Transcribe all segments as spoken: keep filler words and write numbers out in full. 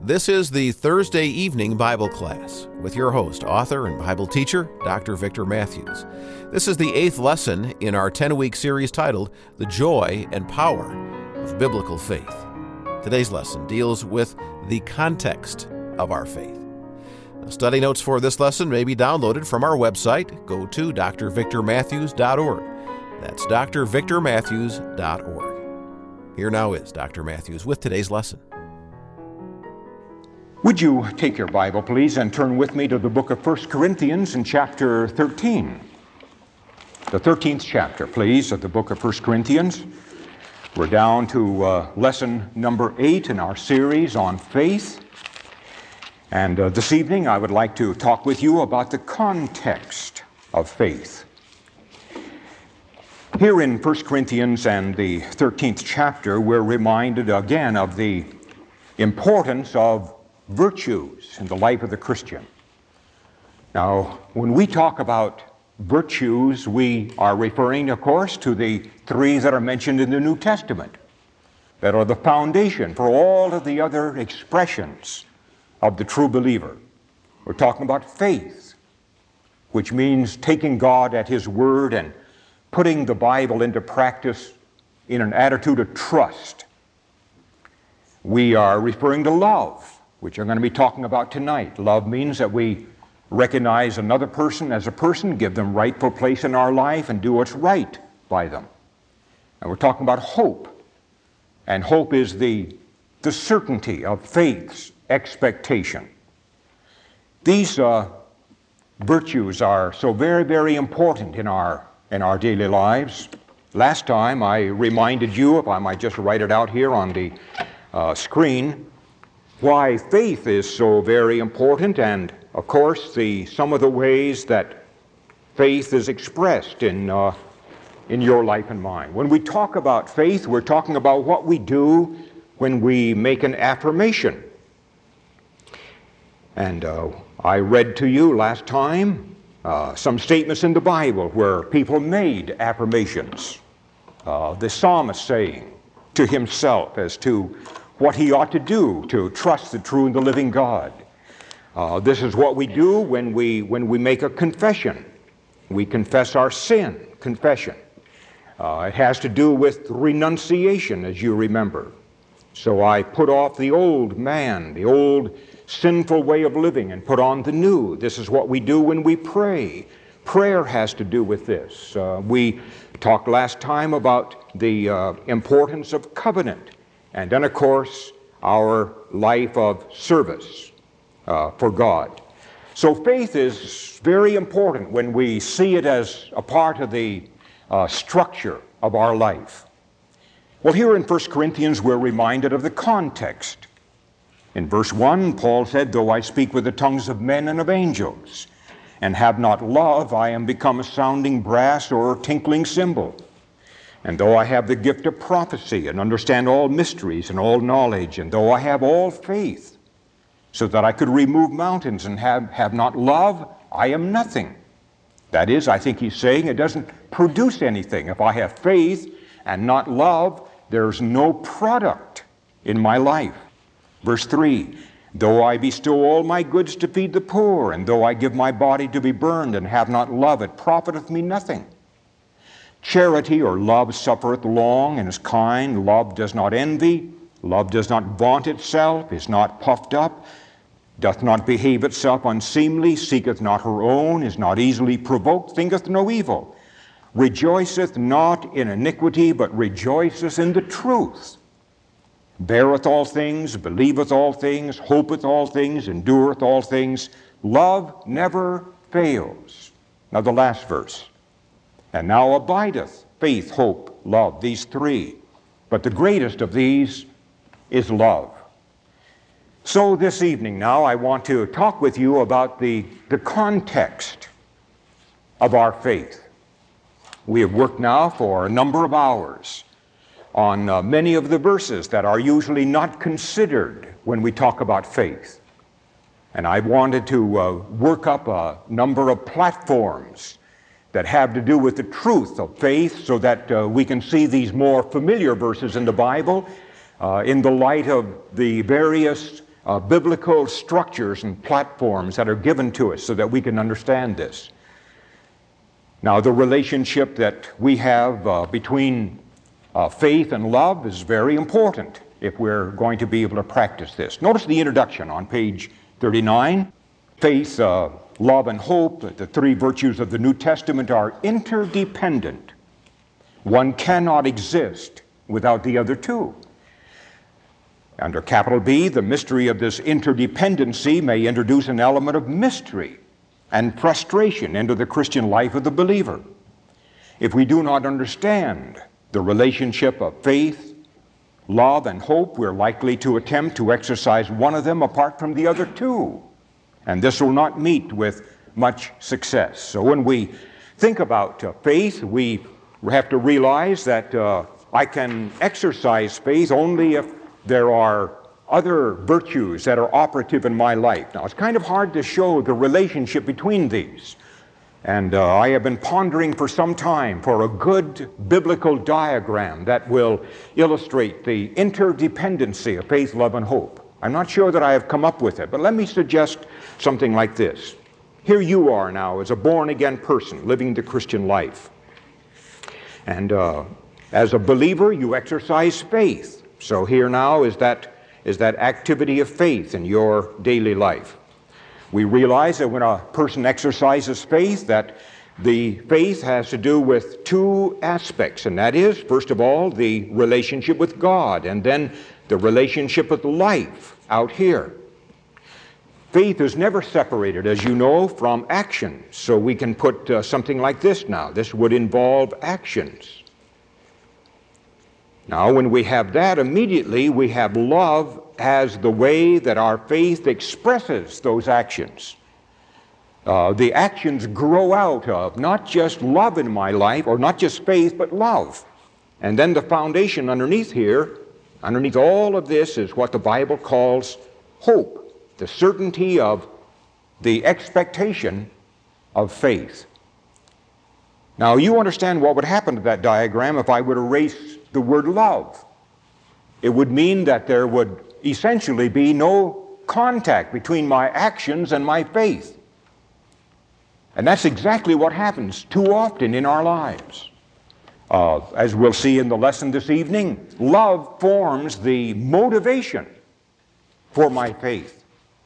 This is the Thursday evening Bible class with your host, author and Bible teacher, Doctor Victor Matthews. This is the eighth lesson in our ten-week series titled The Joy and Power of Biblical Faith. Today's lesson deals with the context of our faith. Now, study notes for this lesson may be downloaded from our website. Go to d r victor matthews dot org. That's d r victor matthews dot org. Here now is Doctor Matthews with today's lesson. Would you take your Bible, please, and turn with me to the book of First Corinthians in chapter thirteen. The thirteenth chapter, please, of the book of First Corinthians. We're down to uh, lesson number eight in our series on faith. And uh, this evening I would like to talk with you about the context of faith. Here in First Corinthians and the thirteenth chapter, we're reminded again of the importance of virtues in the life of the Christian. Now, when we talk about virtues, we are referring, of course, to the three that are mentioned in the New Testament, that are the foundation for all of the other expressions of the true believer. We're talking about faith, which means taking God at His word and putting the Bible into practice in an attitude of trust. We are referring to love, which I'm going to be talking about tonight. Love means that we recognize another person as a person, give them rightful place in our life, and do what's right by them. And we're talking about hope. And hope is the, the certainty of faith's expectation. These uh, virtues are so very, very important in our, in our daily lives. Last time I reminded you, if I might just write it out here on the uh, screen, why faith is so very important, and of course the some of the ways that faith is expressed in uh, in your life and mine. When we talk about faith, we're talking about what we do when we make an affirmation. And uh, I read to you last time uh, some statements in the Bible where people made affirmations. Uh, the psalmist saying to himself as to what he ought to do to trust the true and the living God. Uh, this is what we do when we when we make a confession. We confess our sin, confession. Uh, it has to do with renunciation, as you remember. So I put off the old man, the old sinful way of living, and put on the new. This is what we do when we pray. Prayer has to do with this. Uh, we talked last time about the uh, importance of covenant. And then, of course, our life of service uh, for God. So faith is very important when we see it as a part of the uh, structure of our life. Well, here in First Corinthians, we're reminded of the context. In verse one, Paul said, "Though I speak with the tongues of men and of angels, and have not love, I am become a sounding brass or a tinkling cymbal. And though I have the gift of prophecy and understand all mysteries and all knowledge, and though I have all faith, so that I could remove mountains and have, have not love, I am nothing." That is, I think he's saying it doesn't produce anything. If I have faith and not love, there's no product in my life. Verse three, "Though I bestow all my goods to feed the poor, and though I give my body to be burned and have not love, it profiteth me nothing. Charity or love suffereth long and is kind. Love does not envy. Love does not vaunt itself, is not puffed up, doth not behave itself unseemly, seeketh not her own, is not easily provoked, thinketh no evil, rejoiceth not in iniquity, but rejoiceth in the truth, beareth all things, believeth all things, hopeth all things, endureth all things. Love never fails." Now the last verse. "And now abideth faith, hope, love," these three. But the greatest of these is love. So this evening now I want to talk with you about the, the context of our faith. We have worked now for a number of hours on uh, many of the verses that are usually not considered when we talk about faith. And I wanted to uh, work up a number of platforms that have to do with the truth of faith so that uh, we can see these more familiar verses in the Bible uh, in the light of the various uh, biblical structures and platforms that are given to us so that we can understand this. Now, the relationship that we have uh, between uh, faith and love is very important if we're going to be able to practice this. Notice the introduction on page thirty-nine. Faith, uh, love, and hope, the three virtues of the New Testament, are interdependent. One cannot exist without the other two. Under capital B, the mystery of this interdependency may introduce an element of mystery and frustration into the Christian life of the believer. If we do not understand the relationship of faith, love, and hope, we're likely to attempt to exercise one of them apart from the other two. And this will not meet with much success. So when we think about uh, faith, we have to realize that uh, I can exercise faith only if there are other virtues that are operative in my life. Now, it's kind of hard to show the relationship between these. And uh, I have been pondering for some time for a good biblical diagram that will illustrate the interdependency of faith, love, and hope. I'm not sure that I have come up with it, but let me suggest something like this. Here you are now as a born-again person living the Christian life. And uh, as a believer, you exercise faith. So here now is that, is that activity of faith in your daily life. We realize that when a person exercises faith, that the faith has to do with two aspects, and that is, first of all, the relationship with God, and then the relationship with life out here. Faith is never separated, as you know, from action. So we can put uh, something like this now. This would involve actions. Now, when we have that, immediately we have love as the way that our faith expresses those actions. Uh, the actions grow out of not just love in my life, or not just faith, but love. And then the foundation underneath here, underneath all of this, is what the Bible calls hope, the certainty of the expectation of faith. Now, you understand what would happen to that diagram if I would erase the word love. It would mean that there would essentially be no contact between my actions and my faith. And that's exactly what happens too often in our lives. Uh, as we'll see in the lesson this evening, love forms the motivation for my faith.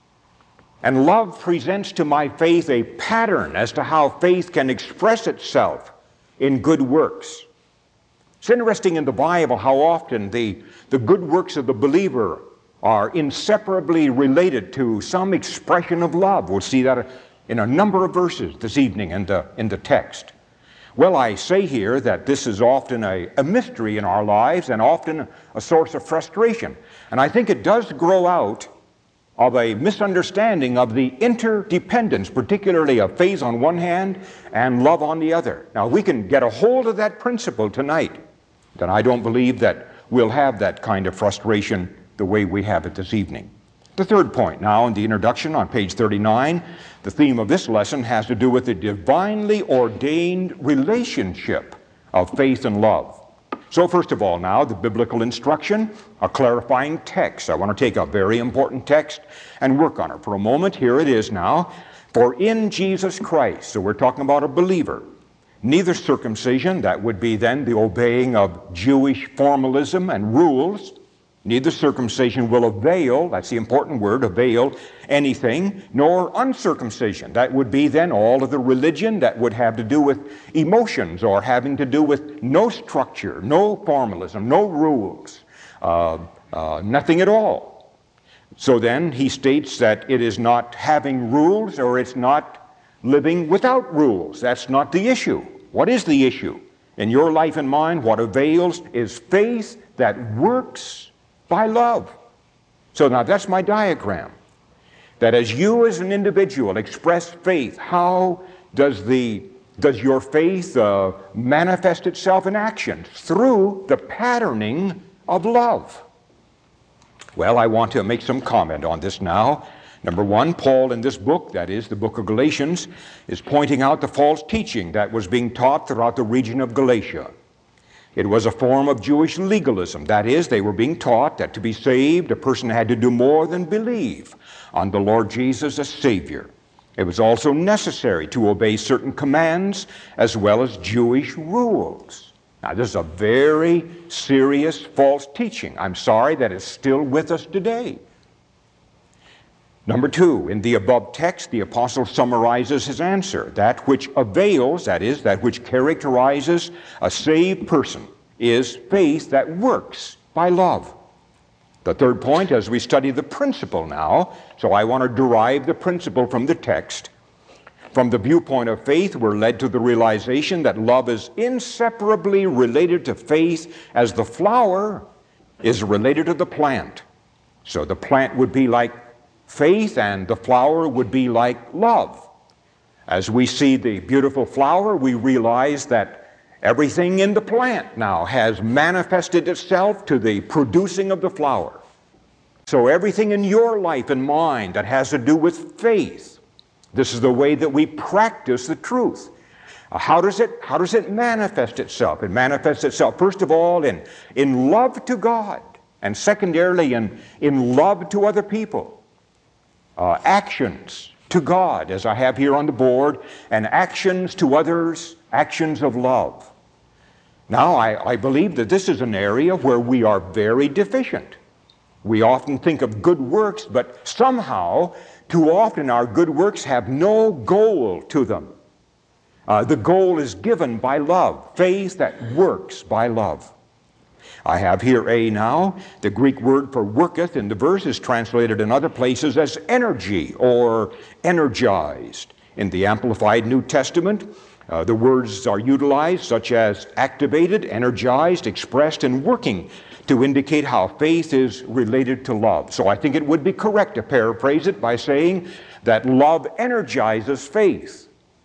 And love presents to my faith a pattern as to how faith can express itself in good works. It's interesting in the Bible how often the, the good works of the believer are inseparably related to some expression of love. We'll see that in a number of verses this evening in the, in the text. Well, I say here that this is often a, a mystery in our lives and often a source of frustration. And I think it does grow out of a misunderstanding of the interdependence, particularly of faith on one hand and love on the other. Now, we can get a hold of that principle tonight, then I don't believe that we'll have that kind of frustration the way we have it this evening. The third point now in the introduction on page thirty-nine, the theme of this lesson has to do with the divinely ordained relationship of faith and love. So first of all now, the biblical instruction, a clarifying text. I want to take a very important text and work on it for a moment. Here it is now. For in Jesus Christ, so we're talking about a believer, neither circumcision, that would be then the obeying of Jewish formalism and rules, neither circumcision will avail, that's the important word, avail anything, nor uncircumcision. That would be then all of the religion that would have to do with emotions or having to do with no structure, no formalism, no rules, uh, uh, nothing at all. So then he states that it is not having rules or it's not living without rules. That's not the issue. What is the issue? In your life and mine, what avails is faith that works by love. So now that's my diagram. That as you as an individual express faith, how does the does your faith uh, manifest itself in action? Through the patterning of love. Well, I want to make some comment on this now. Number one, Paul in this book, that is the book of Galatians, is pointing out the false teaching that was being taught throughout the region of Galatia. It was a form of Jewish legalism. That is, they were being taught that to be saved, a person had to do more than believe on the Lord Jesus as Savior. It was also necessary to obey certain commands as well as Jewish rules. Now, this is a very serious false teaching. I'm sorry that it's still with us today. Number two, in the above text, the apostle summarizes his answer. That which avails, that is, that which characterizes a saved person, is faith that works by love. The third point, as we study the principle now, so I want to derive the principle from the text. From the viewpoint of faith, we're led to the realization that love is inseparably related to faith as the flower is related to the plant. So the plant would be like faith and the flower would be like love. As we see the beautiful flower, we realize that everything in the plant now has manifested itself to the producing of the flower. So everything in your life and mine that has to do with faith, this is the way that we practice the truth. Uh, how does it, how does it manifest itself? It manifests itself, first of all, in, in love to God, and secondarily in, in love to other people. Uh, actions to God, as I have here on the board, and actions to others, actions of love. Now, I, I believe that this is an area where we are very deficient. We often think of good works, but somehow, too often, our good works have no goal to them. Uh, the goal is given by love, faith that works by love. I have here A now. The Greek word for worketh in the verse is translated in other places as energy or energized. In the Amplified New Testament, uh, the words are utilized such as activated, energized, expressed, and working to indicate how faith is related to love. So I think it would be correct to paraphrase it by saying that love energizes faith.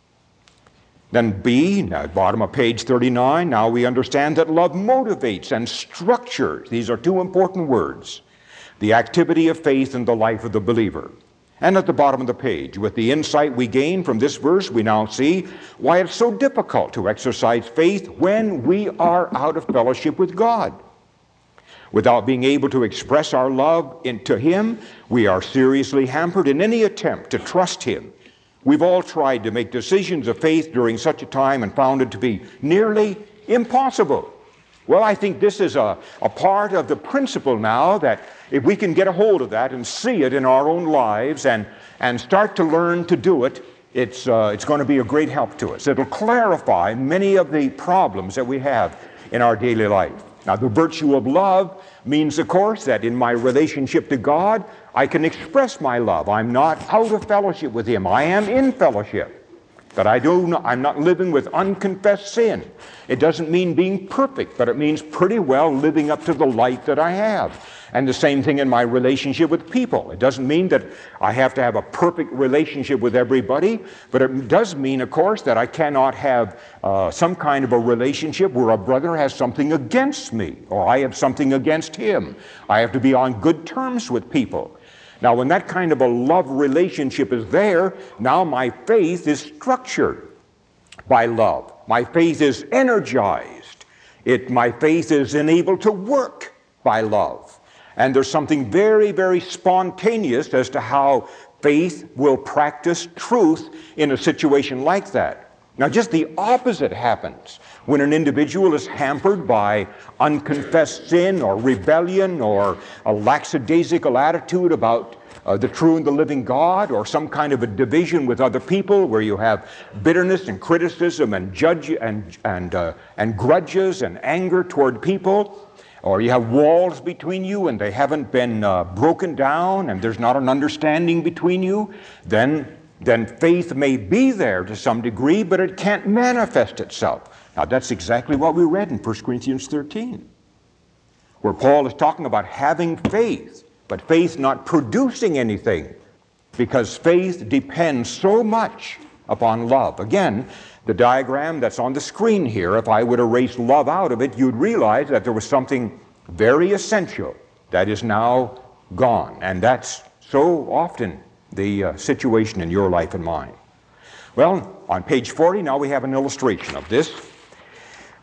Then B, now bottom of page thirty-nine, now we understand that love motivates and structures. These are two important words. The activity of faith in the life of the believer. And at the bottom of the page, with the insight we gain from this verse, we now see why it's so difficult to exercise faith when we are out of fellowship with God. Without being able to express our love in, to Him, we are seriously hampered in any attempt to trust Him. We've all tried to make decisions of faith during such a time and found it to be nearly impossible. Well, I think this is a, a part of the principle now that if we can get a hold of that and see it in our own lives and, and start to learn to do it, it's, uh, it's going to be a great help to us. It'll clarify many of the problems that we have in our daily life. Now, the virtue of love means, of course, that in my relationship to God, I can express my love. I'm not out of fellowship with Him. I am in fellowship. But I do not, I'm not living with unconfessed sin. It doesn't mean being perfect, but it means pretty well living up to the light that I have. And the same thing in my relationship with people. It doesn't mean that I have to have a perfect relationship with everybody, but it does mean, of course, that I cannot have uh, some kind of a relationship where a brother has something against me, or I have something against him. I have to be on good terms with people. Now, when that kind of a love relationship is there, now my faith is structured by love. My faith is energized. It, my faith is enabled to work by love. And there's something very, very spontaneous as to how faith will practice truth in a situation like that. Now, just the opposite happens when an individual is hampered by unconfessed sin or rebellion or a lackadaisical attitude about uh, the true and the living God, or some kind of a division with other people where you have bitterness and criticism and judge and and uh, and grudges and anger toward people, or you have walls between you and they haven't been uh, broken down and there's not an understanding between you, then then faith may be there to some degree, but it can't manifest itself. Now, that's exactly what we read in First Corinthians thirteen, where Paul is talking about having faith, but faith not producing anything, because faith depends so much upon love. Again, the diagram that's on the screen here, if I would erase love out of it, you'd realize that there was something very essential that is now gone, and that's so often the uh, situation in your life and mine. Well, on page forty now we have an illustration of this.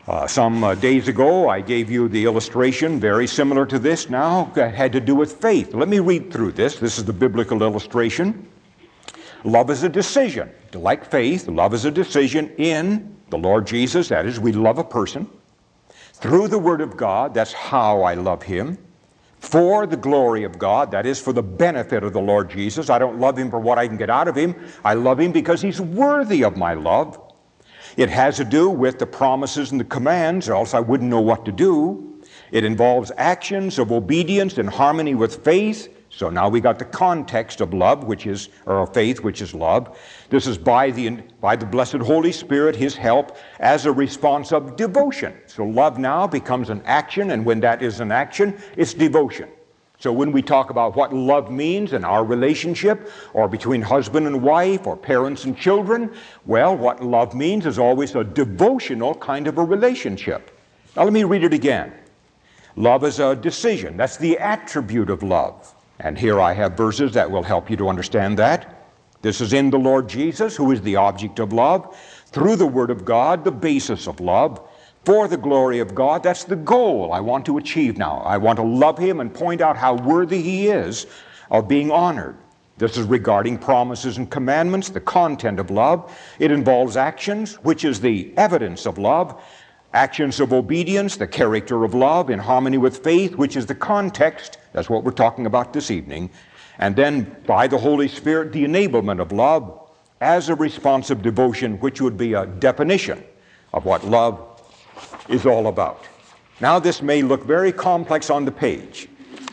Uh, some uh, days ago, I gave you the illustration very similar to this now that had to do with faith. Let me read through this. This is the biblical illustration. Love is a decision. Like faith, love is a decision in the Lord Jesus. That is, we love a person. Through the Word of God, that's how I love Him. For the glory of God, that is, for the benefit of the Lord Jesus. I don't love Him for what I can get out of Him. I love Him because He's worthy of my love. It has to do with the promises and the commands, or else I wouldn't know what to do. It involves actions of obedience in harmony with faith. So now we got the context of love, which is, or of faith, which is love. This is by the, by the blessed Holy Spirit, His help, as a response of devotion. So love now becomes an action, and when that is an action, it's devotion. So when we talk about what love means in our relationship, or between husband and wife, or parents and children, well, what love means is always a devotional kind of a relationship. Now let me read it again. Love is a decision. That's the attribute of love. And here I have verses that will help you to understand that. This is in the Lord Jesus, who is the object of love. Through the Word of God, the basis of love. For the glory of God, that's the goal I want to achieve now. I want to love Him and point out how worthy He is of being honored. This is regarding promises and commandments, the content of love. It involves actions, which is the evidence of love. Actions of obedience, the character of love, in harmony with faith, which is the context. That's what we're talking about this evening. And then, by the Holy Spirit, the enablement of love as a response of devotion, which would be a definition of what love is all about. Now, this may look very complex on the page,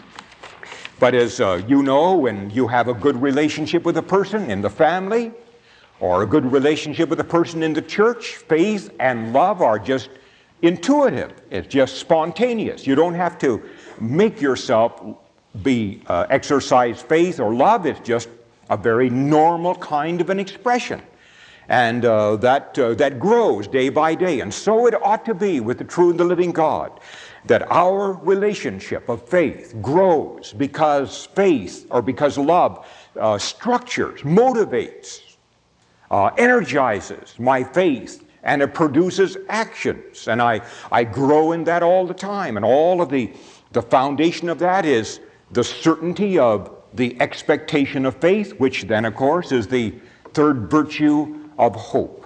but as uh, you know, when you have a good relationship with a person in the family, or a good relationship with a person in the church, faith and love are just intuitive. It's just spontaneous. You don't have to make yourself be uh, exercise faith or love. It's just a very normal kind of an expression. And uh, that, uh, that grows day by day. And so it ought to be with the true and the living God, that our relationship of faith grows because faith, or because love, uh, structures, motivates, uh, energizes my faith, and it produces actions. And I, I grow in that all the time. And all of the, the foundation of that is the certainty of the expectation of faith, which then, of course, is the third virtue of hope.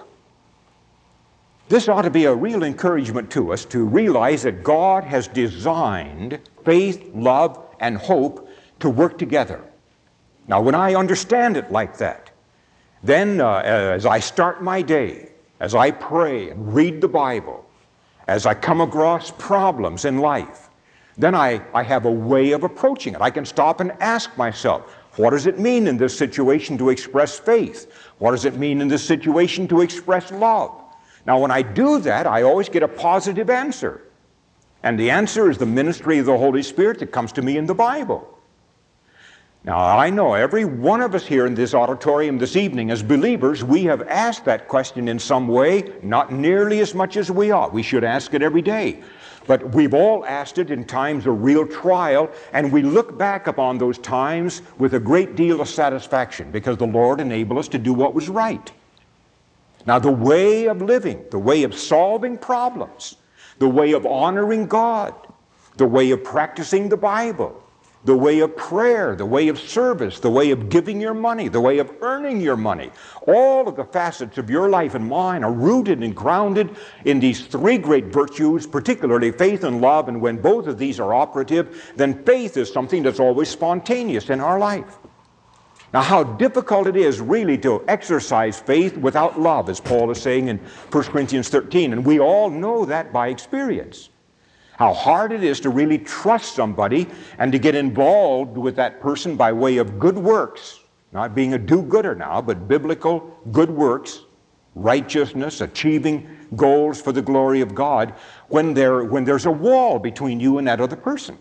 This ought to be a real encouragement to us to realize that God has designed faith, love, and hope to work together. Now, when I understand it like that, then uh, as I start my day, as I pray and read the Bible, as I come across problems in life, then I, I have a way of approaching it. I can stop and ask myself, what does it mean in this situation to express faith? What does it mean in this situation to express love? Now, when I do that, I always get a positive answer. And the answer is the ministry of the Holy Spirit that comes to me in the Bible. Now, I know every one of us here in this auditorium this evening, as believers, we have asked that question in some way, not nearly as much as we ought. We should ask it every day. But we've all asked it in times of real trial, and we look back upon those times with a great deal of satisfaction because the Lord enabled us to do what was right. Now, the way of living, the way of solving problems, the way of honoring God, the way of practicing the Bible, the way of prayer, the way of service, the way of giving your money, the way of earning your money. All of the facets of your life and mine are rooted and grounded in these three great virtues, particularly faith and love. And when both of these are operative, then faith is something that's always spontaneous in our life. Now, how difficult it is really to exercise faith without love, as Paul is saying in First Corinthians thirteen. And we all know that by experience. How hard it is to really trust somebody and to get involved with that person by way of good works, not being a do-gooder now, but biblical good works, righteousness, achieving goals for the glory of God, when, there, when there's a wall between you and that other person.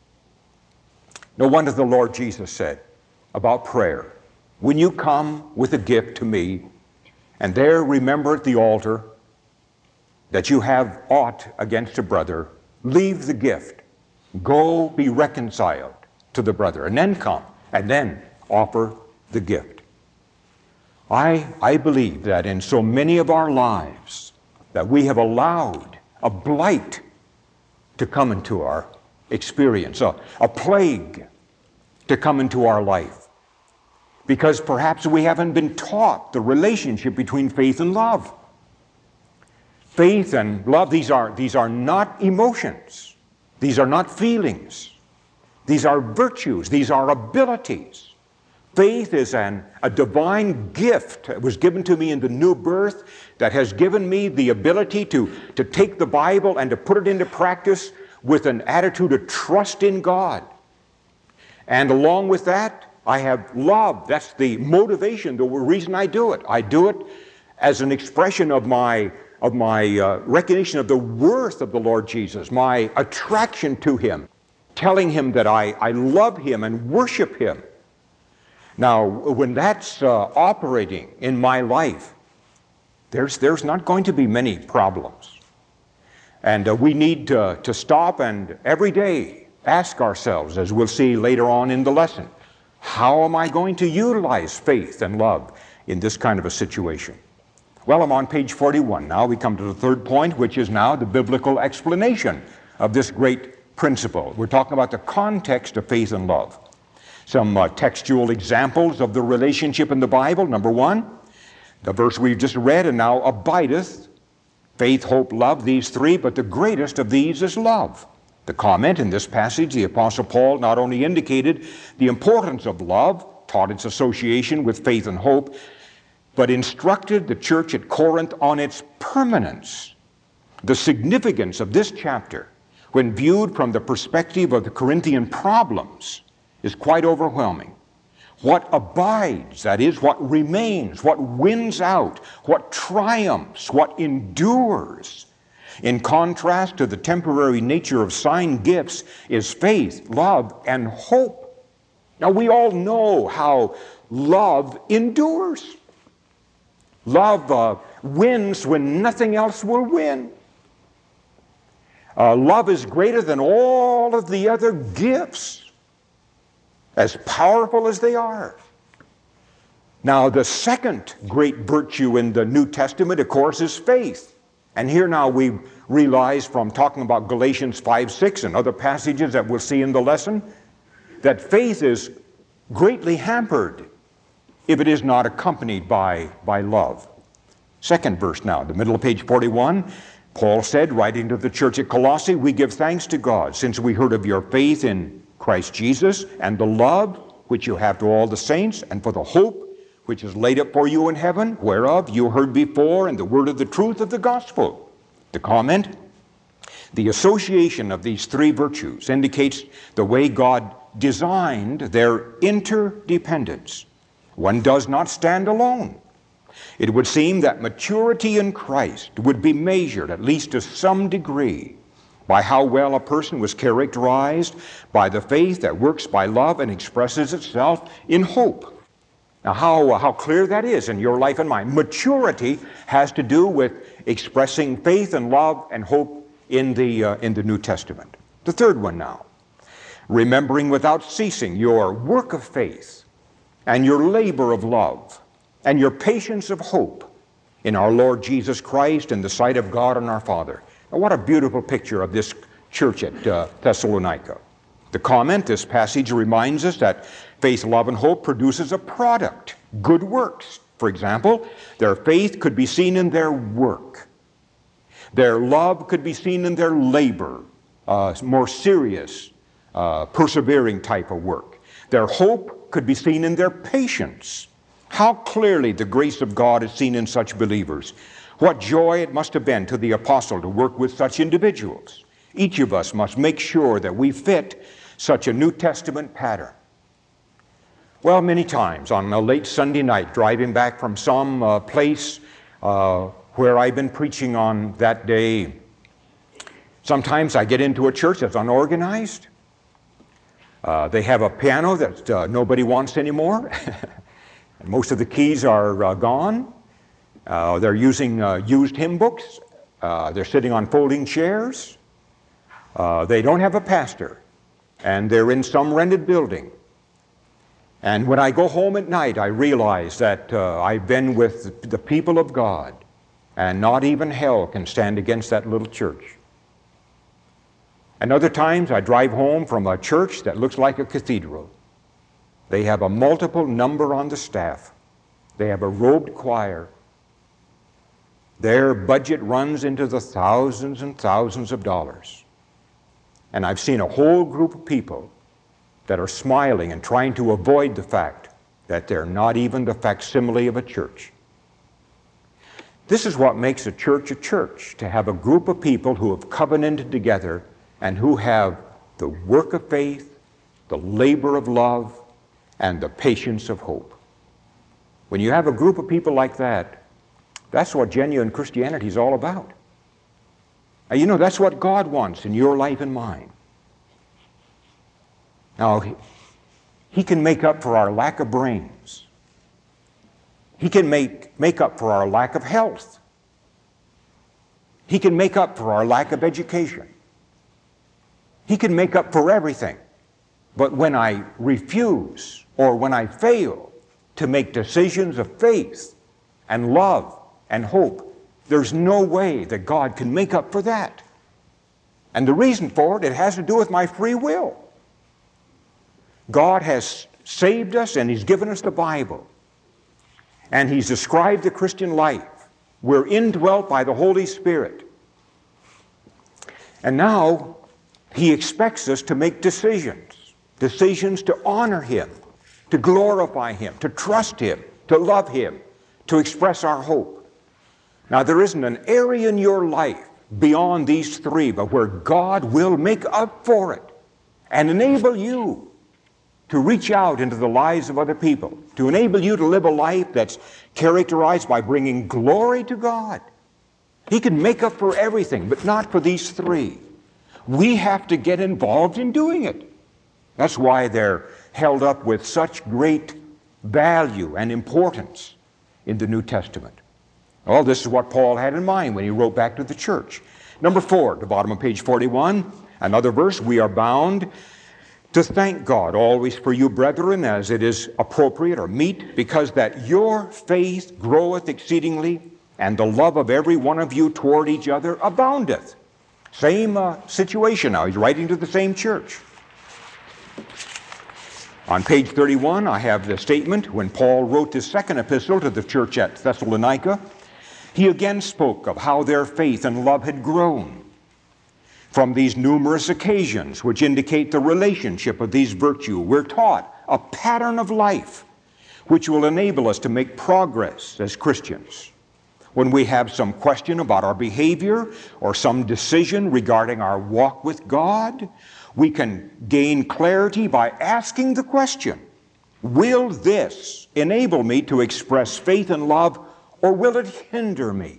No wonder the Lord Jesus said about prayer, when you come with a gift to me, and there remember at the altar that you have aught against a brother, leave the gift, go be reconciled to the brother, and then come, and then offer the gift. I, I believe that in so many of our lives that we have allowed a blight to come into our experience, a, a plague to come into our life, because perhaps we haven't been taught the relationship between faith and love. Faith and love, these are, these are not emotions. These are not feelings. These are virtues. These are abilities. Faith is an, a divine gift that was given to me in the new birth that has given me the ability to, to take the Bible and to put it into practice with an attitude of trust in God. And along with that, I have love. That's the motivation, the reason I do it. I do it as an expression of my, of my uh, recognition of the worth of the Lord Jesus, my attraction to Him, telling Him that I, I love Him and worship Him. Now, when that's uh, operating in my life, there's, there's not going to be many problems. And uh, we need to, to stop and every day ask ourselves, as we'll see later on in the lesson, how am I going to utilize faith and love in this kind of a situation? Well, I'm on page forty-one. Now we come to the third point, which is now the biblical explanation of this great principle. We're talking about the context of faith and love. Some uh, textual examples of the relationship in the Bible. Number one, the verse we've just read, and now abideth faith, hope, love, these three, but the greatest of these is love. The comment in this passage, the Apostle Paul not only indicated the importance of love, taught its association with faith and hope, but instructed the church at Corinth on its permanence. The significance of this chapter, when viewed from the perspective of the Corinthian problems, is quite overwhelming. What abides, that is, what remains, what wins out, what triumphs, what endures, in contrast to the temporary nature of sign gifts, is faith, love, and hope. Now, we all know how love endures. Love uh, wins when nothing else will win. Uh, love is greater than all of the other gifts, as powerful as they are. Now, the second great virtue in the New Testament, of course, is faith. And here now we realize from talking about Galatians five six and other passages that we'll see in the lesson, that faith is greatly hampered if it is not accompanied by, by love. Second verse now, the middle of page forty-one, Paul said, writing to the church at Colossae, we give thanks to God, since we heard of your faith in Christ Jesus, and the love which you have to all the saints, and for the hope which is laid up for you in heaven, whereof you heard before in the word of the truth of the gospel. The comment, the association of these three virtues indicates the way God designed their interdependence. One does not stand alone. It would seem that maturity in Christ would be measured, at least to some degree, by how well a person was characterized by the faith that works by love and expresses itself in hope. Now, how, how clear that is in your life and mine. Maturity has to do with expressing faith and love and hope in the, uh, in the New Testament. The third one now, remembering without ceasing your work of faith and your labor of love and your patience of hope in our Lord Jesus Christ in the sight of God and our Father. Now, what a beautiful picture of this church at uh, Thessalonica. The comment, this passage reminds us that faith, love, and hope produces a product, good works. For example, their faith could be seen in their work. Their love could be seen in their labor, uh, more serious, uh, persevering type of work. Their hope could be seen in their patience. How clearly the grace of God is seen in such believers. What joy it must have been to the apostle to work with such individuals. Each of us must make sure that we fit such a New Testament pattern. Well, many times on a late Sunday night, driving back from some uh, place uh, where I've been preaching on that day, sometimes I get into a church that's unorganized. Uh, they have a piano that uh, nobody wants anymore. And most of the keys are uh, gone. Uh, they're using uh, used hymn books. Uh, they're sitting on folding chairs. Uh, they don't have a pastor. And they're in some rented building. And when I go home at night, I realize that uh, I've been with the people of God And not even hell can stand against that little church. And other times I drive home from a church that looks like a cathedral. They have a multiple number on the staff. They have a robed choir. Their budget runs into the thousands and thousands of dollars. And I've seen a whole group of people that are smiling and trying to avoid the fact that they're not even the facsimile of a church. This is what makes a church a church, to have a group of people who have covenanted together and who have the work of faith, the labor of love, and the patience of hope. When you have a group of people like that, that's what genuine Christianity is all about. And you know, that's what God wants in your life and mine. Now, he, he can make up for our lack of brains. He can make, make up for our lack of health. He can make up for our lack of education. He can make up for everything. But when I refuse or when I fail to make decisions of faith and love and hope, there's no way that God can make up for that. And the reason for it, it has to do with my free will. God has saved us and He's given us the Bible. And He's described the Christian life. We're indwelt by the Holy Spirit. And now He expects us to make decisions. Decisions to honor Him, to glorify Him, to trust Him, to love Him, to express our hope. Now, there isn't an area in your life beyond these three, but where God will make up for it and enable you to reach out into the lives of other people, to enable you to live a life that's characterized by bringing glory to God. He can make up for everything, but not for these three. We have to get involved in doing it. That's why they're held up with such great value and importance in the New Testament. Well, this is what Paul had in mind when he wrote back to the church. Number four, at the bottom of page forty-one, another verse, we are bound to thank God always for you, brethren, as it is appropriate or meet, because that your faith groweth exceedingly, and the love of every one of you toward each other aboundeth. Same uh, situation now. He's writing to the same church. On page thirty-one, I have the statement when Paul wrote his second epistle to the church at Thessalonica. He again spoke of how their faith and love had grown from these numerous occasions which indicate the relationship of these virtues. We're taught a pattern of life which will enable us to make progress as Christians. When we have some question about our behavior or some decision regarding our walk with God, we can gain clarity by asking the question, will this enable me to express faith and love, or will it hinder me?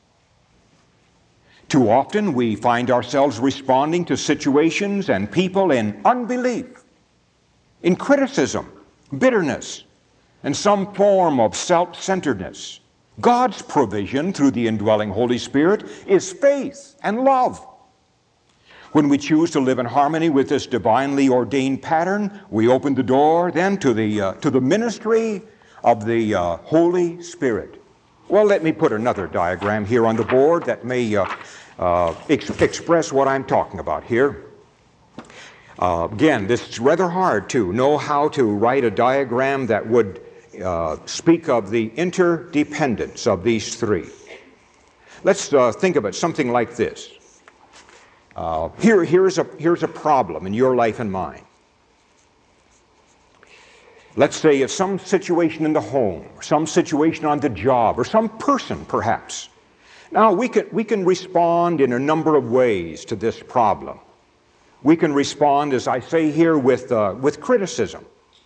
Too often we find ourselves responding to situations and people in unbelief, in criticism, bitterness, and some form of self-centeredness. God's provision through the indwelling Holy Spirit is faith and love. When we choose to live in harmony with this divinely ordained pattern, we open the door then to the, uh, to the ministry of the uh, Holy Spirit. Well, let me put another diagram here on the board that may uh, uh, ex express what I'm talking about here. Uh, again, this is rather hard to know how to write a diagram that would uh, speak of the interdependence of these three. Let's uh, think of it something like this. Uh, here, here's a, here's a problem in your life and mine. Let's say it's some situation in the home, or some situation on the job, or some person perhaps. Now we can, we can respond in a number of ways to this problem. We can respond, as I say here, with, uh, with criticism.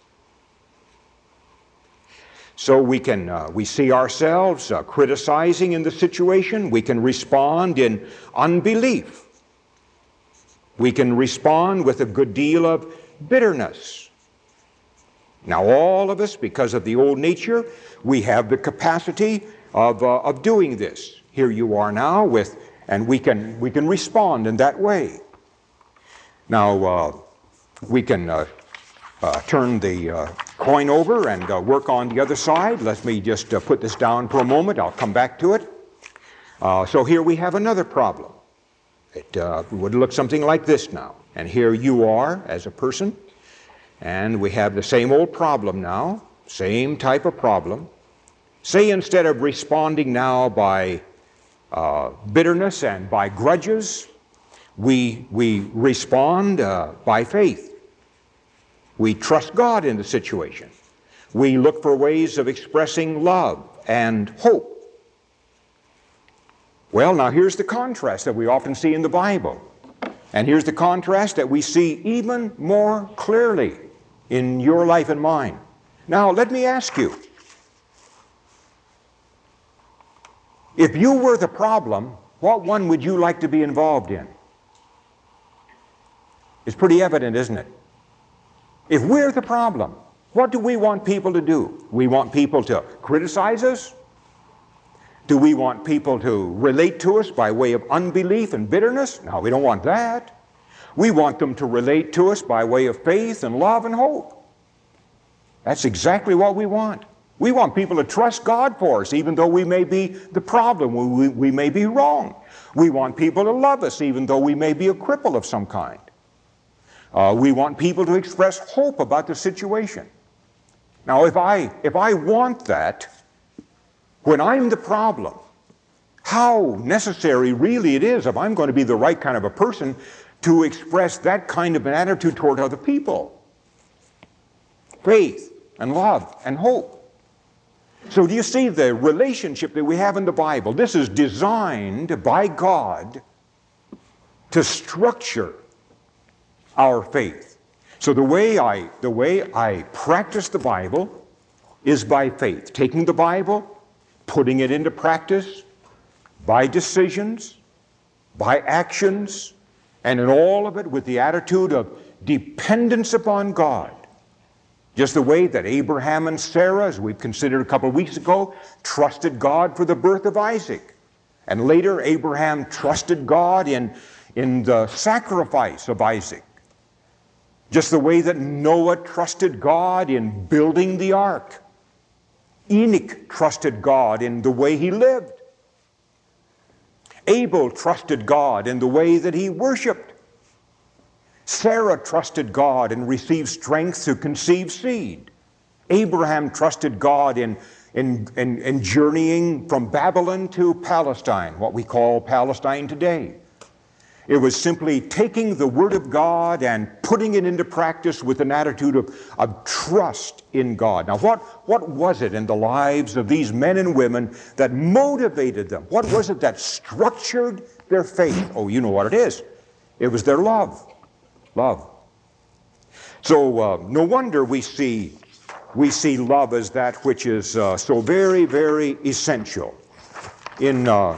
So we can uh, we see ourselves uh, criticizing in the situation. We can respond in unbelief. We can respond with a good deal of bitterness. Now all of us, because of the old nature, we have the capacity of, uh, of doing this. Here you are now with, and we can, we can respond in that way. Now uh, we can uh, uh, turn the uh, coin over and uh, work on the other side. Let me just uh, put this down for a moment. I'll come back to it. Uh, so here we have another problem. It uh, would look something like this now. And here you are as a person, and we have the same old problem now, same type of problem. Say instead of responding now by uh, bitterness and by grudges, we, we respond uh, by faith. We trust God in the situation. We look for ways of expressing love and hope. Well, now here's the contrast that we often see in the Bible. And here's the contrast that we see even more clearly in your life and mine. Now, let me ask you, if you were the problem, what one would you like to be involved in? It's pretty evident, isn't it? If we're the problem, what do we want people to do? We want people to criticize us? Do we want people to relate to us by way of unbelief and bitterness? No, we don't want that. We want them to relate to us by way of faith and love and hope. That's exactly what we want. We want people to trust God for us, even though we may be the problem, we, we may be wrong. We want people to love us, even though we may be a cripple of some kind. Uh, we want people to express hope about the situation. Now, if I, if I want that, when I'm the problem, how necessary really it is, if I'm going to be the right kind of a person, to express that kind of an attitude toward other people. Faith and love and hope. So do you see the relationship that we have in the Bible? This is designed by God to structure our faith. So the way I, the way I practice the Bible is by faith, taking the Bible, putting it into practice by decisions, by actions, and in all of it with the attitude of dependence upon God. Just the way that Abraham and Sarah, as we've considered a couple of weeks ago, trusted God for the birth of Isaac. And later Abraham trusted God in, in the sacrifice of Isaac. Just the way that Noah trusted God in building the ark. Enoch trusted God in the way he lived. Abel trusted God in the way that he worshiped. Sarah trusted God and received strength to conceive seed. Abraham trusted God in, in, in, in journeying from Babylon to Palestine, what we call Palestine today. It was simply taking the Word of God and putting it into practice with an attitude of, of trust in God. Now, what, what was it in the lives of these men and women that motivated them? What was it that structured their faith? Oh, you know what it is. It was their love. Love. So, uh, no wonder we see, we see love as that which is uh, so very, very essential in uh,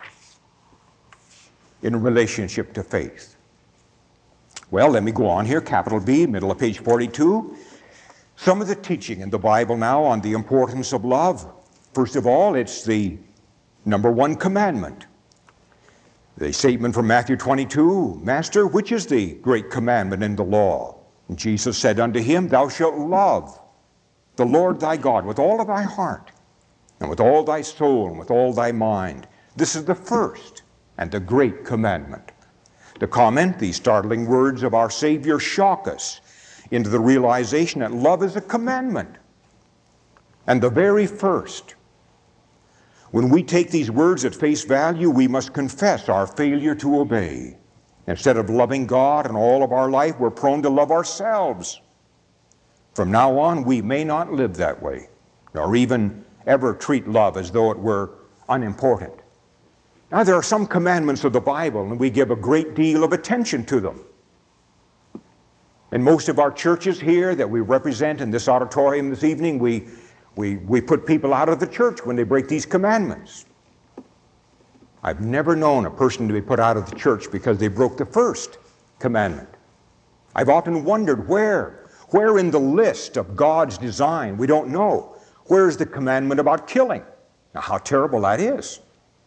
in relationship to faith. Well, let me go on here, capital B, middle of page forty-two. Some of the teaching in the Bible now on the importance of love. First of all, it's the number one commandment. The statement from Matthew twenty-two, Master, which is the great commandment in the law? And Jesus said unto him, Thou shalt love the Lord thy God with all of thy heart, and with all thy soul, and with all thy mind. This is the first and the great commandment. To comment, these startling words of our Savior shock us into the realization that love is a commandment, and the very first. When we take these words at face value, we must confess our failure to obey. Instead of loving God in all of our life, we're prone to love ourselves. From now on, we may not live that way, nor even ever treat love as though it were unimportant. Now, there are some commandments of the Bible, and we give a great deal of attention to them. In most of our churches here that we represent in this auditorium this evening, we, we, we put people out of the church when they break these commandments. I've never known a person to be put out of the church because they broke the first commandment. I've often wondered where, where in the list of God's design, we don't know, where's the commandment about killing? Now, how terrible that is.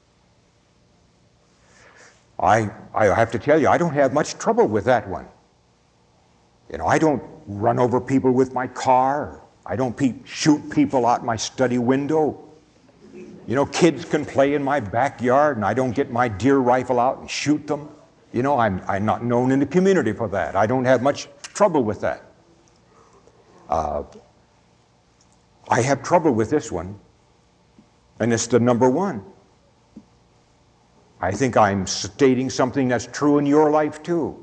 I, I have to tell you, I don't have much trouble with that one. You know, I don't run over people with my car. I don't pe- shoot people out my study window. You know, kids can play in my backyard and I don't get my deer rifle out and shoot them. You know, I'm, I'm not known in the community for that. I don't have much trouble with that. Uh, I have trouble with this one, and it's the number one. I think I'm stating something that's true in your life too.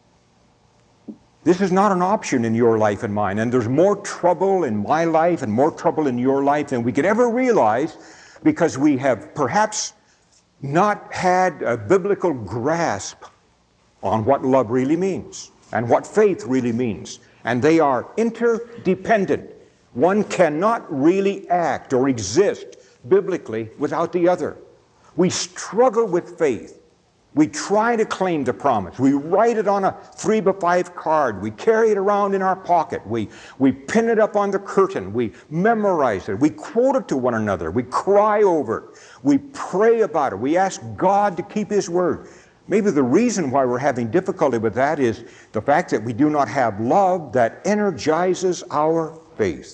This is not an option in your life and mine, and there's more trouble in my life and more trouble in your life than we could ever realize, because we have perhaps not had a biblical grasp on what love really means and what faith really means. And they are interdependent. One cannot really act or exist biblically without the other. We struggle with faith. We try to claim the promise. We write it on a three by five card. We carry it around in our pocket. We, we pin it up on the curtain. We memorize it. We quote it to one another. We cry over it. We pray about it. We ask God to keep His word. Maybe the reason why we're having difficulty with that is the fact that we do not have love that energizes our faith.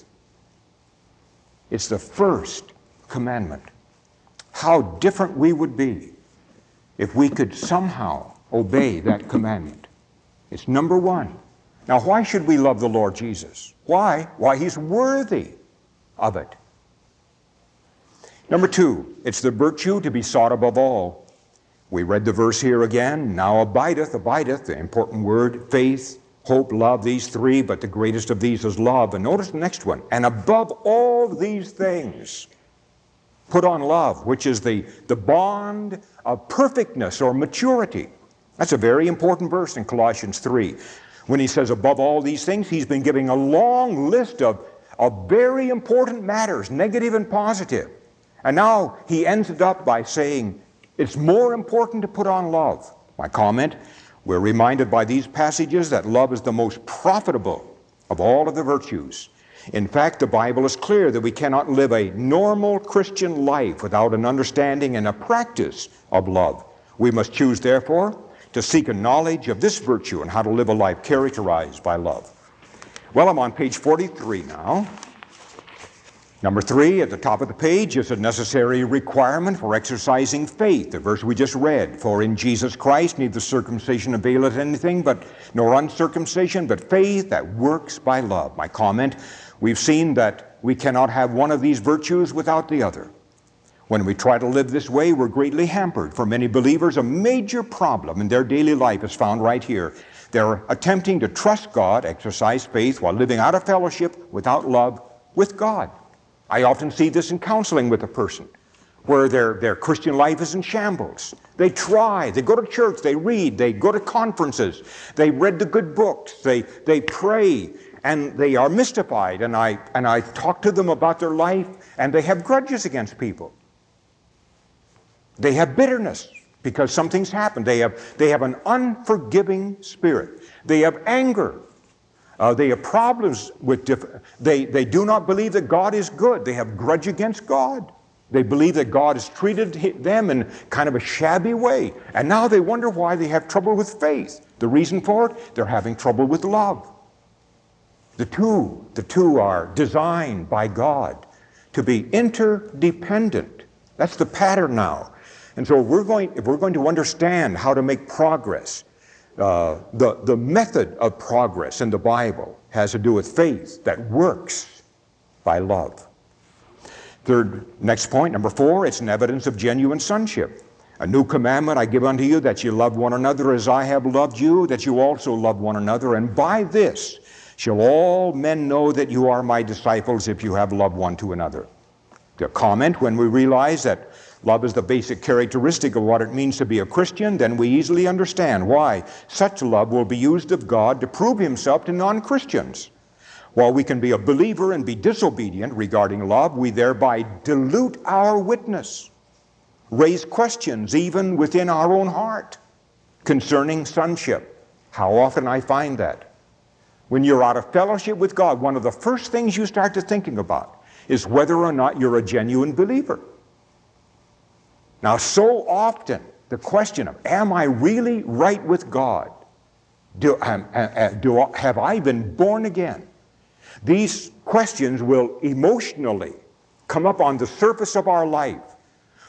It's the first commandment. How different we would be if we could somehow obey that commandment. It's number one. Now, why should we love the Lord Jesus? Why? Why, He's worthy of it. Number two, it's the virtue to be sought above all. We read the verse here again. Now abideth, abideth, the important word, faith, hope, love, these three, but the greatest of these is love. And notice the next one. And above all these things, put on love, which is the, the bond of perfectness or maturity. That's a very important verse in Colossians three. When he says above all these things, he's been giving a long list of, of very important matters, negative and positive. And now he ends it up by saying, it's more important to put on love. My comment, we're reminded by these passages that love is the most profitable of all of the virtues. In fact, the Bible is clear that we cannot live a normal Christian life without an understanding and a practice of love. We must choose, therefore, to seek a knowledge of this virtue and how to live a life characterized by love. Well, I'm on page forty-three now. Number three, at the top of the page, is a necessary requirement for exercising faith, the verse we just read. For in Jesus Christ neither circumcision availeth anything, but nor uncircumcision, but faith that works by love. My comment, we've seen that we cannot have one of these virtues without the other. When we try to live this way, we're greatly hampered. For many believers, a major problem in their daily life is found right here. They're attempting to trust God, exercise faith, while living out of fellowship without love with God. I often see this in counseling with a person, where their, their Christian life is in shambles. They try, they go to church, they read, they go to conferences, they read the good books, they, they pray, and they are mystified. And I, and I talk to them about their life, and they have grudges against people. They have bitterness because something's happened. They have, they have an unforgiving spirit. They have anger. Uh, they have problems with different, they, they do not believe that God is good. They have grudge against God. They believe that God has treated them in kind of a shabby way. And now they wonder why they have trouble with faith. The reason for it, they're having trouble with love. The two, the two are designed by God to be interdependent. That's the pattern now. And so if we're going, if we're going to understand how to make progress, Uh, the, the method of progress in the Bible has to do with faith that works by love. Third, next point, number four, it's an evidence of genuine sonship. A new commandment I give unto you, that you love one another as I have loved you, that you also love one another. And by this shall all men know that you are my disciples, if you have loved one to another. The comment, when we realize that love is the basic characteristic of what it means to be a Christian, then we easily understand why such love will be used of God to prove Himself to non-Christians. While we can be a believer and be disobedient regarding love, we thereby dilute our witness, raise questions even within our own heart concerning sonship. How often I find that. When you're out of fellowship with God, one of the first things you start to thinking about is whether or not you're a genuine believer. Now, so often, the question of, am I really right with God? Do, um, uh, do, have I been born again? These questions will emotionally come up on the surface of our life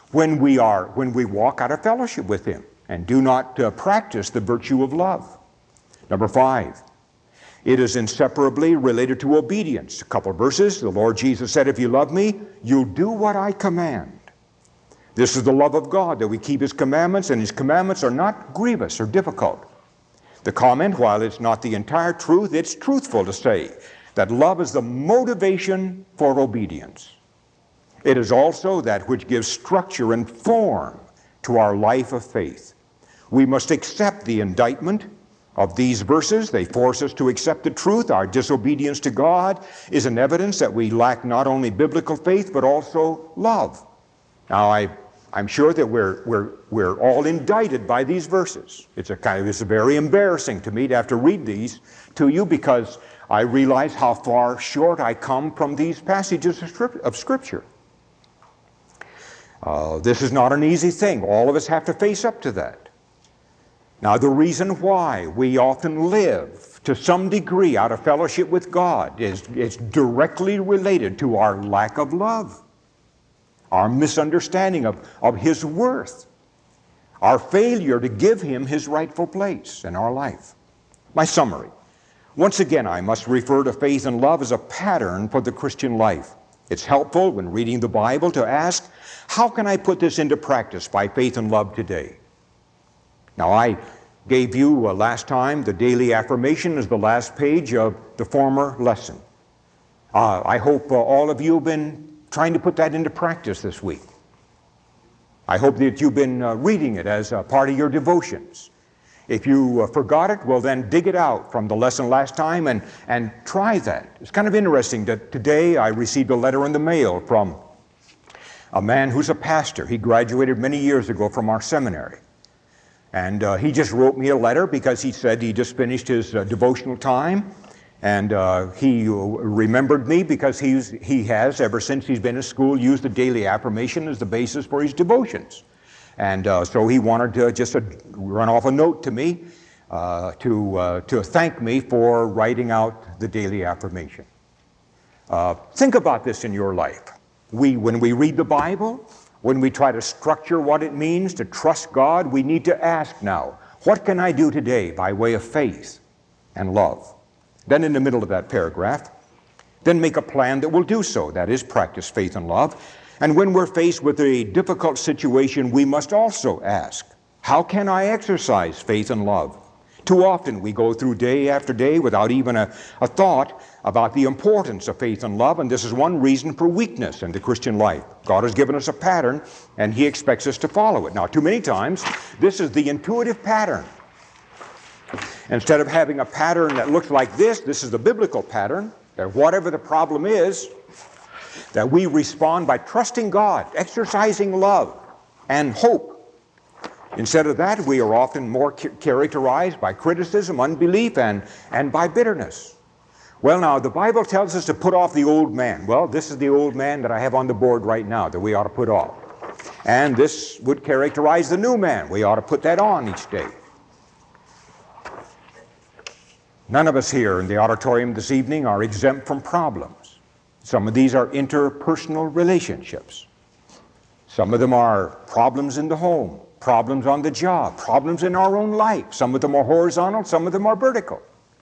when we are, when we walk out of fellowship with Him and do not uh, practice the virtue of love. Number five, it is inseparably related to obedience. A couple of verses, the Lord Jesus said, if you love me, you'll do what I command. This is the love of God, that we keep His commandments, and His commandments are not grievous or difficult. The comment, while it's not the entire truth, it's truthful to say that love is the motivation for obedience. It is also that which gives structure and form to our life of faith. We must accept the indictment of these verses. They force us to accept the truth. Our disobedience to God is an evidence that we lack not only biblical faith, but also love. Now, I, I'm sure that we're, we're, we're all indicted by these verses. It's, a kind of, it's very embarrassing to me to have to read these to you, because I realize how far short I come from these passages of Scripture. Uh, this is not an easy thing. All of us have to face up to that. Now, the reason why we often live to some degree out of fellowship with God is, is directly related to our lack of love, our misunderstanding of, of His worth, our failure to give Him His rightful place in our life. My summary. Once again, I must refer to faith and love as a pattern for the Christian life. It's helpful when reading the Bible to ask, how can I put this into practice by faith and love today? Now, I gave you uh, last time the daily affirmation as the last page of the former lesson. Uh, I hope uh, all of you have been trying to put that into practice this week. I hope that you've been uh, reading it as a part of your devotions. If you uh, forgot it, well then dig it out from the lesson last time and, and try that. It's kind of interesting that today I received a letter in the mail from a man who's a pastor. He graduated many years ago from our seminary. And uh, he just wrote me a letter because he said he just finished his uh, devotional time. And uh, he remembered me because he's, he has, ever since he's been in school, used the daily affirmation as the basis for his devotions. And uh, so he wanted to just uh, run off a note to me uh, to, uh, to thank me for writing out the daily affirmation. Uh, think about this in your life. We, when we read the Bible, when we try to structure what it means to trust God, we need to ask now, what can I do today by way of faith and love? Then in the middle of that paragraph, then make a plan that will do so. That is, practice faith and love. And when we're faced with a difficult situation, we must also ask, how can I exercise faith and love? Too often we go through day after day without even a, a thought about the importance of faith and love, and this is one reason for weakness in the Christian life. God has given us a pattern, and He expects us to follow it. Now, too many times, this is the intuitive pattern. Instead of having a pattern that looks like this, this is the biblical pattern, that whatever the problem is, that we respond by trusting God, exercising love and hope. Instead of that, we are often more ca- characterized by criticism, unbelief, and, and by bitterness. Well, now, the Bible tells us to put off the old man. Well, this is the old man that I have on the board right now that we ought to put off. And this would characterize the new man. We ought to put that on each day. None of us here in the auditorium this evening are exempt from problems. Some of these are interpersonal relationships. Some of them are problems in the home, problems on the job, problems in our own life. Some of them are horizontal, some of them are vertical.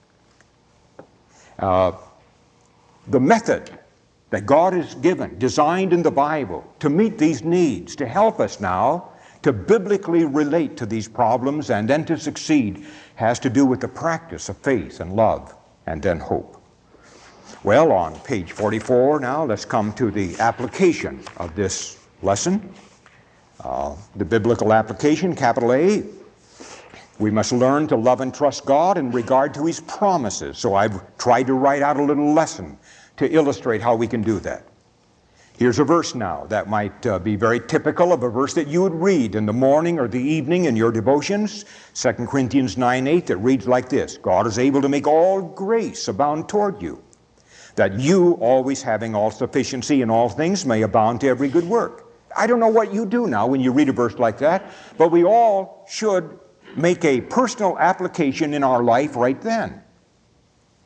Uh, the method that God has given, designed in the Bible to meet these needs, to help us now to biblically relate to these problems and then to succeed, has to do with the practice of faith and love and then hope. Well, on page forty-four now, let's come to the application of this lesson. Uh, the biblical application, capital A. We must learn to love and trust God in regard to His promises. So I've tried to write out a little lesson to illustrate how we can do that. Here's a verse now that might uh, be very typical of a verse that you would read in the morning or the evening in your devotions. Second Corinthians nine eight, that reads like this: God is able to make all grace abound toward you, that you, always having all sufficiency in all things, may abound to every good work. I don't know what you do now when you read a verse like that, but we all should make a personal application in our life right then.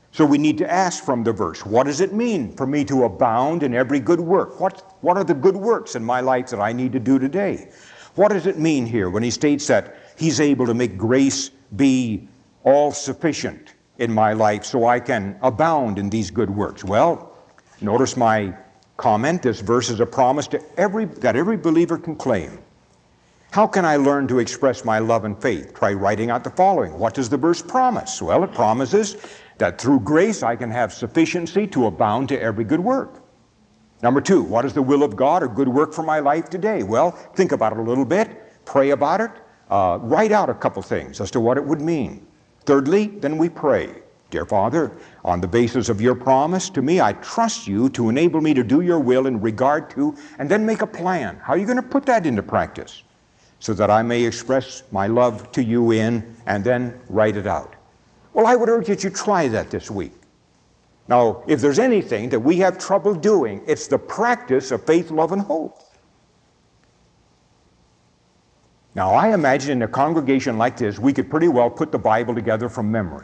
So we need to ask from the verse, what does it mean for me to abound in every good work? What, what are the good works in my life that I need to do today? What does it mean here when he states that he's able to make grace be all sufficient in my life so I can abound in these good works? Well, notice my comment. This verse is a promise to every, that every believer can claim. How can I learn to express my love and faith? Try writing out the following. What does the verse promise? Well, it promises that through grace I can have sufficiency to abound to every good work. Number two, what is the will of God or good work for my life today? Well, think about it a little bit, pray about it, uh, write out a couple things as to what it would mean. Thirdly, then we pray. Dear Father, on the basis of your promise to me, I trust you to enable me to do your will in regard to, and then make a plan. How are you going to put that into practice? So that I may express my love to you in, and then write it out. Well, I would urge that you try that this week. Now, if there's anything that we have trouble doing, it's the practice of faith, love, and hope. Now, I imagine in a congregation like this, we could pretty well put the Bible together from memory.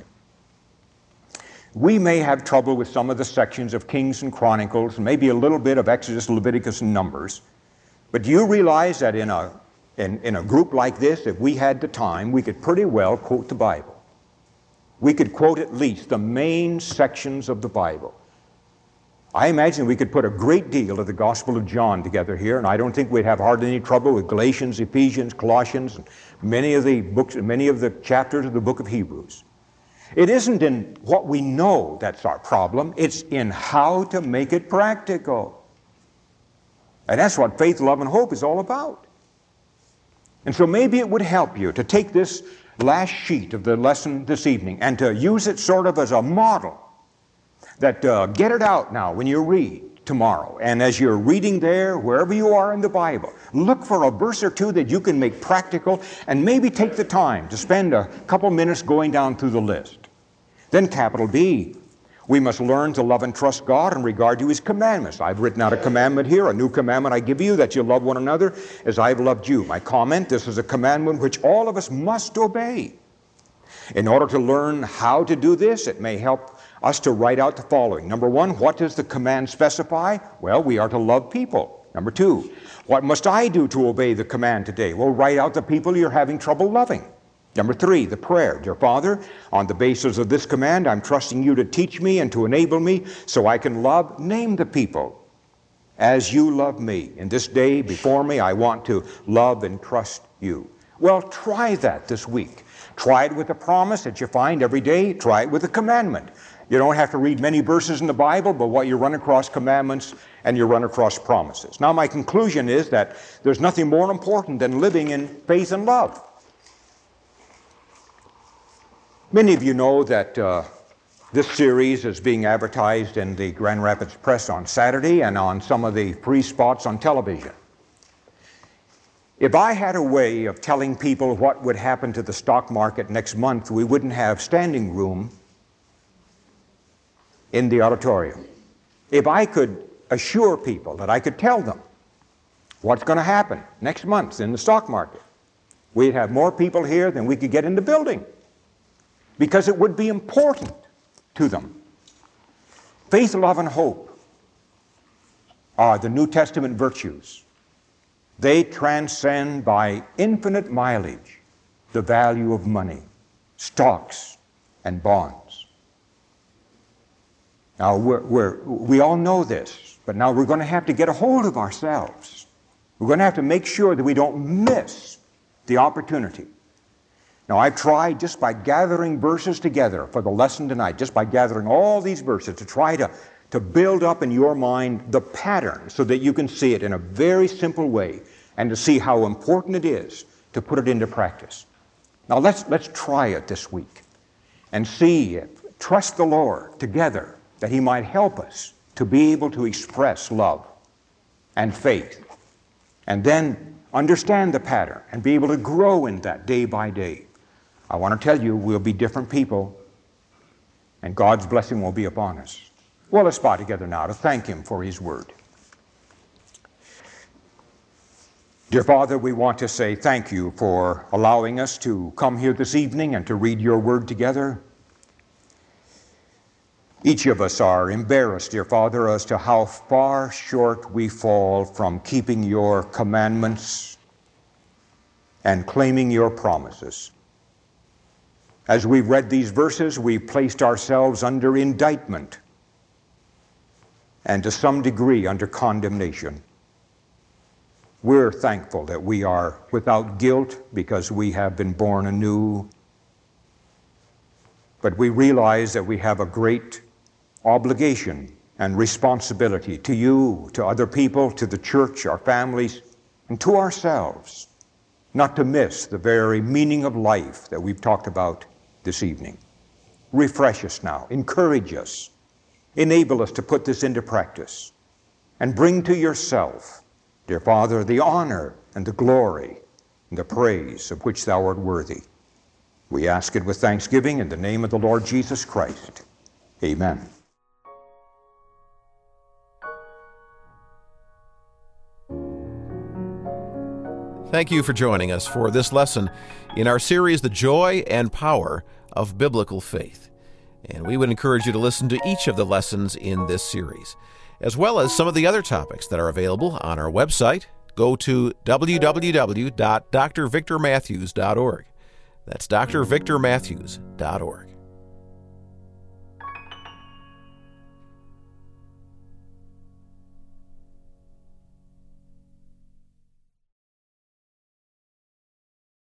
We may have trouble with some of the sections of Kings and Chronicles, maybe a little bit of Exodus, Leviticus, and Numbers. But do you realize that in a In, in a group like this, if we had the time, we could pretty well quote the Bible. We could quote at least the main sections of the Bible. I imagine we could put a great deal of the Gospel of John together here, and I don't think we'd have hardly any trouble with Galatians, Ephesians, Colossians, and many of the books, many of the chapters of the book of Hebrews. It isn't in what we know that's our problem, it's in how to make it practical. And that's what faith, love, and hope is all about. And so maybe it would help you to take this last sheet of the lesson this evening and to use it sort of as a model. That uh, get it out now when you read tomorrow. And as you're reading there, wherever you are in the Bible, look for a verse or two that you can make practical and maybe take the time to spend a couple minutes going down through the list. Then capital B, we must learn to love and trust God in regard to His commandments. I've written out a commandment here, a new commandment I give you, that you love one another as I've loved you. My comment, this is a commandment which all of us must obey. In order to learn how to do this, it may help us to write out the following. Number one, what does the command specify? Well, we are to love people. Number two, what must I do to obey the command today? Well, write out the people you're having trouble loving. Number three, the prayer. Dear Father, on the basis of this command, I'm trusting you to teach me and to enable me so I can love, name the people as you love me. In this day before me, I want to love and trust you. Well, try that this week. Try it with a promise that you find every day. Try it with a commandment. You don't have to read many verses in the Bible, but what you run across commandments and you run across promises. Now, my conclusion is that there's nothing more important than living in faith and love. Many of you know that uh, this series is being advertised in the Grand Rapids Press on Saturday and on some of the free spots on television. If I had a way of telling people what would happen to the stock market next month, we wouldn't have standing room in the auditorium. If I could assure people that I could tell them what's going to happen next month in the stock market, we'd have more people here than we could get in the building. Because it would be important to them. Faith, love, and hope are the New Testament virtues. They transcend by infinite mileage the value of money, stocks, and bonds. Now, we're, we're, we all know this, but now we're going to have to get a hold of ourselves. We're going to have to make sure that we don't miss the opportunity. Now, I've tried just by gathering verses together for the lesson tonight, just by gathering all these verses to try to, to build up in your mind the pattern so that you can see it in a very simple way and to see how important it is to put it into practice. Now, let's, let's try it this week and see, trust the Lord together that He might help us to be able to express love and faith and then understand the pattern and be able to grow in that day by day. I want to tell you, we'll be different people, and God's blessing will be upon us. Well, let's bow together now to thank Him for His word. Dear Father, we want to say thank you for allowing us to come here this evening and to read your word together. Each of us are embarrassed, dear Father, as to how far short we fall from keeping your commandments and claiming your promises. As we've read these verses, we've placed ourselves under indictment and to some degree under condemnation. We're thankful that we are without guilt because we have been born anew, but we realize that we have a great obligation and responsibility to you, to other people, to the church, our families, and to ourselves, not to miss the very meaning of life that we've talked about this evening. Refresh us now, encourage us, enable us to put this into practice, and bring to yourself, dear Father, the honor and the glory and the praise of which thou art worthy. We ask it with thanksgiving in the name of the Lord Jesus Christ. Amen. Thank you for joining us for this lesson in our series, The Joy and Power of Biblical Faith. And we would encourage you to listen to each of the lessons in this series, as well as some of the other topics that are available on our website. Go to w w w dot d r victor matthews dot org. That's d r victor matthews dot org.